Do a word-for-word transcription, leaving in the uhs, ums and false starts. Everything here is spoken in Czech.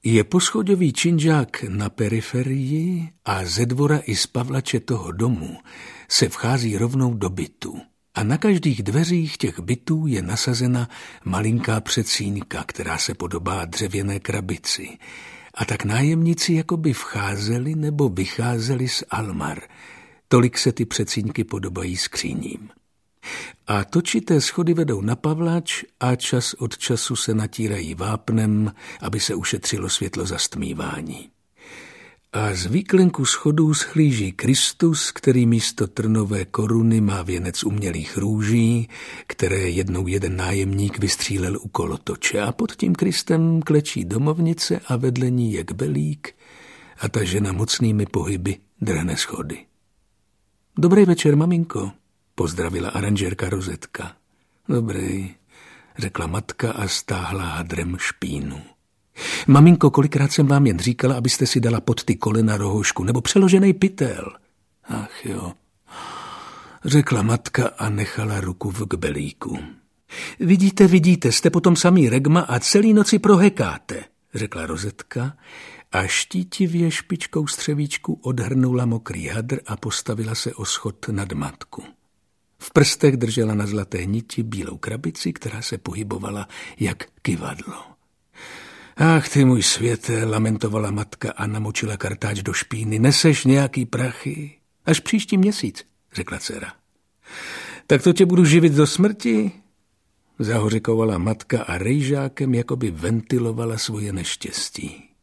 Je poschodový činžák na periferii a ze dvora i z pavlače toho domu se vchází rovnou do bytu. A na každých dveřích těch bytů je nasazena malinká předsínka, která se podobá dřevěné krabici. A tak nájemníci jakoby vcházeli nebo vycházeli z almar. Tolik se ty předsínky podobají skříním. A točité schody vedou na pavlač a čas od času se natírají vápnem, aby se ušetřilo světlo zastmívání. A z výklenku schodů schlíží Kristus, který místo trnové koruny má věnec umělých růží, které jednou jeden nájemník vystřílel u kolotoče. A pod tím Kristem klečí domovnice a vedle ní je kbelík a ta žena mocnými pohyby drhne schody. Dobrý večer, maminko, pozdravila aranžérka Rozetka. Dobrý, řekla matka a stáhla hadrem špínu. Maminko, kolikrát jsem vám jen říkala, abyste si dala pod ty kolena rohošku nebo přeložený pytel. Ach jo, řekla matka a nechala ruku v kbelíku. Vidíte, vidíte, jste potom samý regma a celý noci prohekáte, řekla Rozetka a štítivě špičkou střevíčku odhrnula mokrý hadr a postavila se o schod nad matku. V prstech držela na zlaté niti bílou krabici, která se pohybovala jak kyvadlo. Ach, ty můj světe, lamentovala matka a namočila kartáč do špíny. Neseš nějaký prachy? Až příští měsíc, řekla dcera. Tak to tě budu živit do smrti? Zahořikovala matka a rejžákem jakoby ventilovala svoje neštěstí.